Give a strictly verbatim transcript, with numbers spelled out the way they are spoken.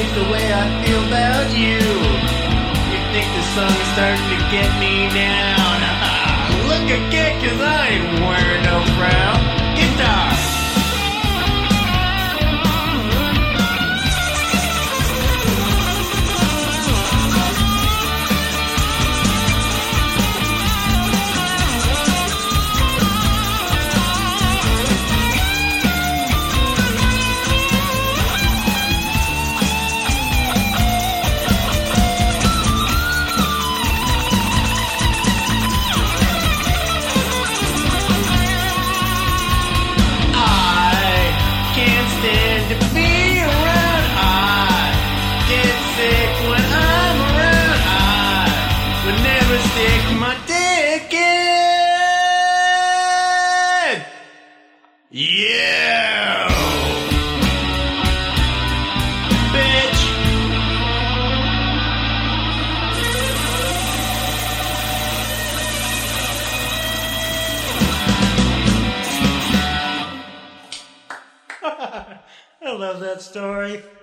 ain't the way I feel about you. You think the song is starting to get me down? Look again, cause I ain't wearing no frown. Guitar! To be around, I get sick when I'm around. I would never stick my dick in. Yeah, bitch. I love that story.